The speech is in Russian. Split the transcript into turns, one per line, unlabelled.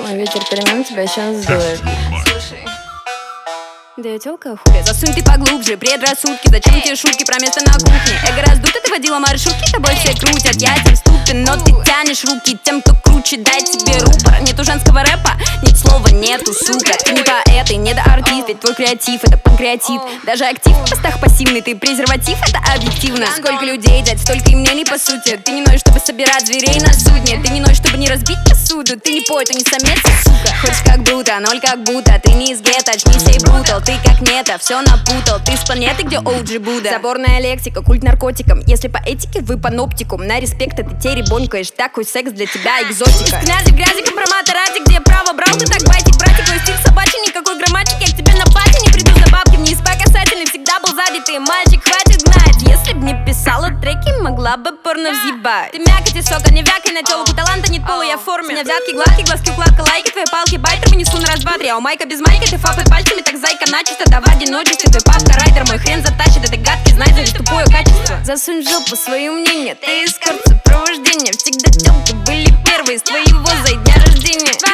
Ой, ветер перемен тебя сейчас сдует.
Да я тёлка хуя. Засунь ты поглубже, предрассудки. Зачем тебе шутки про место на кухне? Эго раздуто, ты водила маршрутки, тобой все крутят. Я тем ступен, но ты тянешь руки тем, кто круче. Дай тебе рупор. Нету женского рэпа, нет слова, нету, сука. Ты не поэт и не до артист, ведь твой креатив это панкреатит. Даже актив в постах пассивный, ты презерватив, это объективно. Сколько людей, дядь, столько и мнений по сути. Ты не ноешь, чтобы собирать зверей на судне. Ты не ноешь, чтобы не разбить посуду. Ты не поэт, ты не самец, сука. Хочешь как Бруто, ноль как будто. Ты не из гетто, очнись, эй, брутал. Ты как нето, все напутал. Ты с планеты, где OG Будда. Заборная лексика, культ наркотикам. Если по этике, вы паноптикум. На респект ты теребонькаешь. Такой секс для тебя экзотика. Князь в грязи, компромата ради, где право брал, ты так байтик. Братик, твой стиль собачий, никакой грамматики. Я к тебе на пати не приду за бабки. Вниз по касательной всегда был сзади. Ты мальчик, хватит гнать. Если б не писала треки, могла бы порно взъебать. Ты мякоть и сока, не вякай на телку. Таланта нет пола, я в форме. Меня взятки, гладкие, глазки, укладка, лайки. Твои палки, байтер вынесу на раз-два-три. А у майка без майка, ты фапы пальцами, так зайка начисто. Давай в одиночестве, твой папка, райдер. Мой хрен затащит, это гадкий, знай, завис тупое качество. Засунь в жопу свое мнение, ты эскорт сопровождения. Всегда телки были первые с твоего за дня рождения.